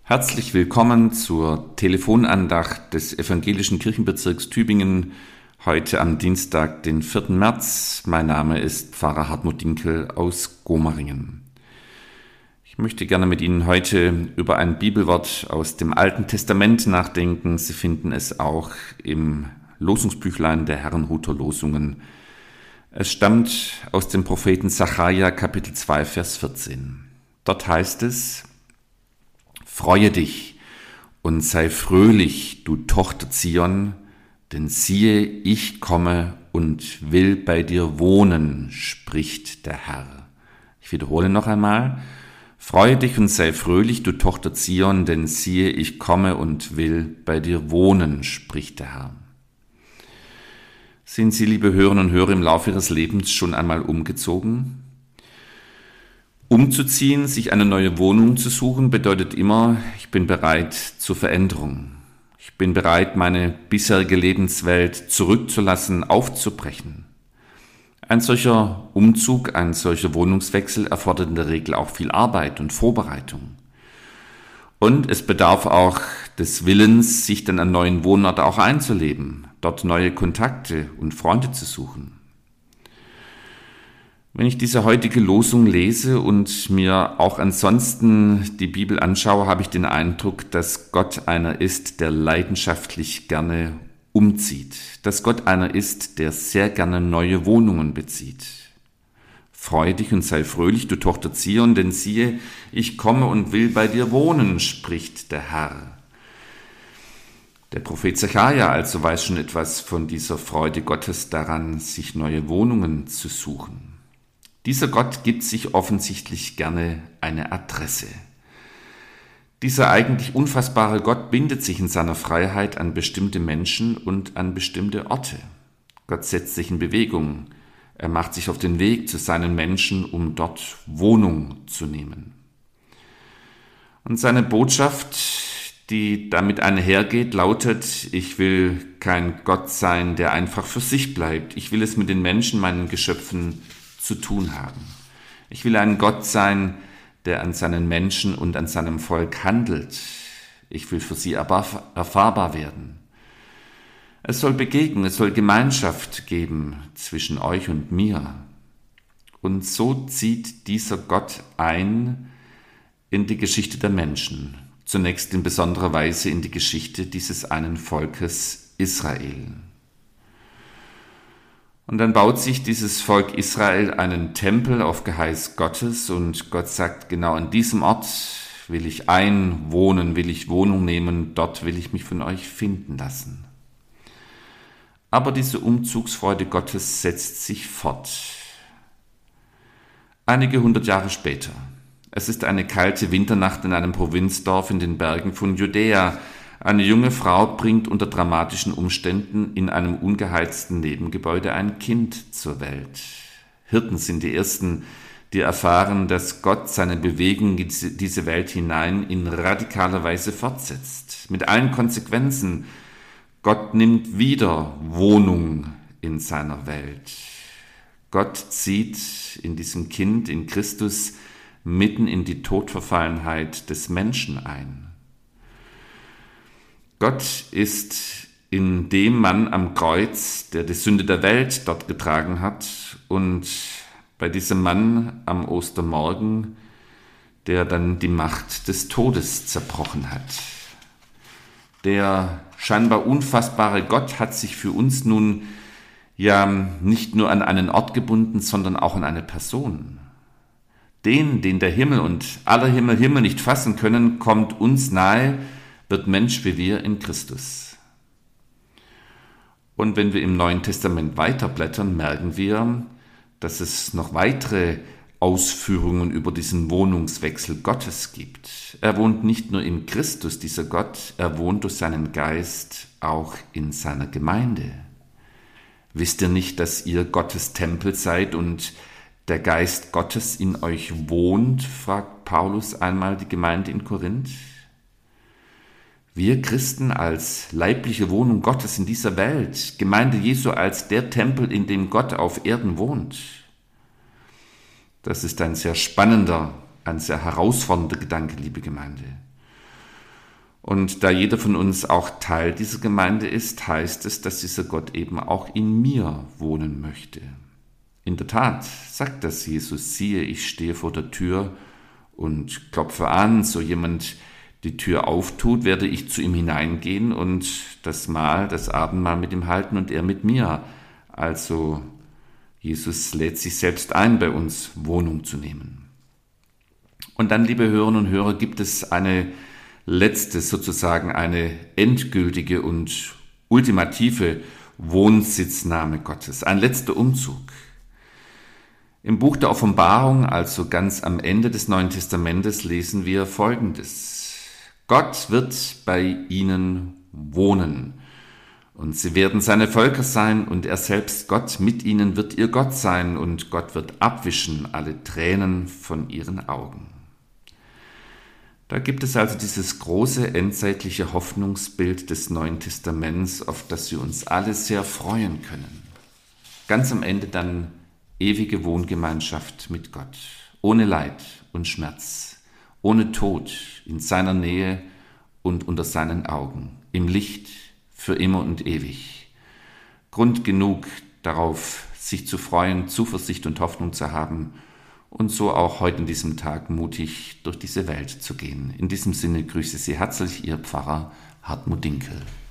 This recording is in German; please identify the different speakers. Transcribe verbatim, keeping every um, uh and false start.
Speaker 1: Herzlich willkommen zur Telefonandacht des Evangelischen Kirchenbezirks Tübingen, heute am Dienstag, den vierten März. Mein Name ist Pfarrer Hartmut Dinkel aus Gomaringen. Ich möchte gerne mit Ihnen heute über ein Bibelwort aus dem Alten Testament nachdenken. Sie finden es auch im Losungsbüchlein der Herrnhuter Losungen. Es stammt aus dem Propheten Sacharja, Kapitel zwei, Vers vierzehn. Dort heißt es: Freue dich und sei fröhlich, du Tochter Zion, denn siehe, ich komme und will bei dir wohnen, spricht der Herr. Ich wiederhole noch einmal: Freue dich und sei fröhlich, du Tochter Zion, denn siehe, ich komme und will bei dir wohnen, spricht der Herr. Sind Sie, liebe Hörerinnen und Hörer, im Laufe Ihres Lebens schon einmal umgezogen? Umzuziehen, sich eine neue Wohnung zu suchen, bedeutet immer, ich bin bereit zur Veränderung. Ich bin bereit, meine bisherige Lebenswelt zurückzulassen, aufzubrechen. Ein solcher Umzug, ein solcher Wohnungswechsel erfordert in der Regel auch viel Arbeit und Vorbereitung. Und es bedarf auch des Willens, sich dann an neuen Wohnort auch einzuleben, dort neue Kontakte und Freunde zu suchen. Wenn ich diese heutige Losung lese und mir auch ansonsten die Bibel anschaue, habe ich den Eindruck, dass Gott einer ist, der leidenschaftlich gerne umzieht. Dass Gott einer ist, der sehr gerne neue Wohnungen bezieht. Freue dich und sei fröhlich, du Tochter Zion, denn siehe, ich komme und will bei dir wohnen, spricht der Herr. Der Prophet Sacharja also weiß schon etwas von dieser Freude Gottes daran, sich neue Wohnungen zu suchen. Dieser Gott gibt sich offensichtlich gerne eine Adresse. Dieser eigentlich unfassbare Gott bindet sich in seiner Freiheit an bestimmte Menschen und an bestimmte Orte. Gott setzt sich in Bewegung. Er macht sich auf den Weg zu seinen Menschen, um dort Wohnung zu nehmen. Und seine Botschaft, die damit einhergeht, lautet: Ich will kein Gott sein, der einfach für sich bleibt. Ich will es mit den Menschen, meinen Geschöpfen, zu tun haben. Ich will ein Gott sein, der an seinen Menschen und an seinem Volk handelt. Ich will für sie aber erfahrbar werden. Es soll Begegnung, es soll Gemeinschaft geben zwischen euch und mir. Und so zieht dieser Gott ein in die Geschichte der Menschen. Zunächst in besonderer Weise in die Geschichte dieses einen Volkes Israel. Und dann baut sich dieses Volk Israel einen Tempel auf Geheiß Gottes und Gott sagt, genau an diesem Ort will ich einwohnen, will ich Wohnung nehmen, dort will ich mich von euch finden lassen. Aber diese Umzugsfreude Gottes setzt sich fort. Einige hundert Jahre später. Es ist eine kalte Winternacht in einem Provinzdorf in den Bergen von Judäa. Eine junge Frau bringt unter dramatischen Umständen in einem ungeheizten Nebengebäude ein Kind zur Welt. Hirten sind die Ersten, die erfahren, dass Gott seine Bewegung in diese Welt hinein in radikaler Weise fortsetzt. Mit allen Konsequenzen. Gott nimmt wieder Wohnung in seiner Welt. Gott zieht in diesem Kind, in Christus, mitten in die Todverfallenheit des Menschen ein. Gott ist in dem Mann am Kreuz, der die Sünde der Welt dort getragen hat, und bei diesem Mann am Ostermorgen, der dann die Macht des Todes zerbrochen hat. Der scheinbar unfassbare Gott hat sich für uns nun ja nicht nur an einen Ort gebunden, sondern auch an eine Person. Den, den der Himmel und aller Himmel Himmel nicht fassen können, kommt uns nahe, wird Mensch wie wir in Christus. Und wenn wir im Neuen Testament weiterblättern, merken wir, dass es noch weitere Ausführungen über diesen Wohnungswechsel Gottes gibt. Er wohnt nicht nur in Christus, dieser Gott, er wohnt durch seinen Geist auch in seiner Gemeinde. Wisst ihr nicht, dass ihr Gottes Tempel seid und der Geist Gottes in euch wohnt, fragt Paulus einmal die Gemeinde in Korinth. Wir Christen als leibliche Wohnung Gottes in dieser Welt, Gemeinde Jesu als der Tempel, in dem Gott auf Erden wohnt. Das ist ein sehr spannender, ein sehr herausfordernder Gedanke, liebe Gemeinde. Und da jeder von uns auch Teil dieser Gemeinde ist, heißt es, dass dieser Gott eben auch in mir wohnen möchte. In der Tat sagt das Jesus: Siehe, ich stehe vor der Tür und klopfe an. So jemand die Tür auftut, werde ich zu ihm hineingehen und das Mahl, das Abendmahl mit ihm halten und er mit mir. Also Jesus lädt sich selbst ein, bei uns Wohnung zu nehmen. Und dann, liebe Hörerinnen und Hörer, gibt es eine letzte, sozusagen eine endgültige und ultimative Wohnsitznahme Gottes, ein letzter Umzug. Im Buch der Offenbarung, also ganz am Ende des Neuen Testamentes, lesen wir Folgendes: Gott wird bei ihnen wohnen und sie werden seine Völker sein und er selbst, Gott, mit ihnen wird ihr Gott sein und Gott wird abwischen alle Tränen von ihren Augen. Da gibt es also dieses große endzeitliche Hoffnungsbild des Neuen Testaments, auf das wir uns alle sehr freuen können. Ganz am Ende dann ewige Wohngemeinschaft mit Gott, ohne Leid und Schmerz, ohne Tod, in seiner Nähe und unter seinen Augen, im Licht für immer und ewig. Grund genug darauf, sich zu freuen, Zuversicht und Hoffnung zu haben und so auch heute in diesem Tag mutig durch diese Welt zu gehen. In diesem Sinne grüße Sie herzlich Ihr Pfarrer Hartmut Dinkel.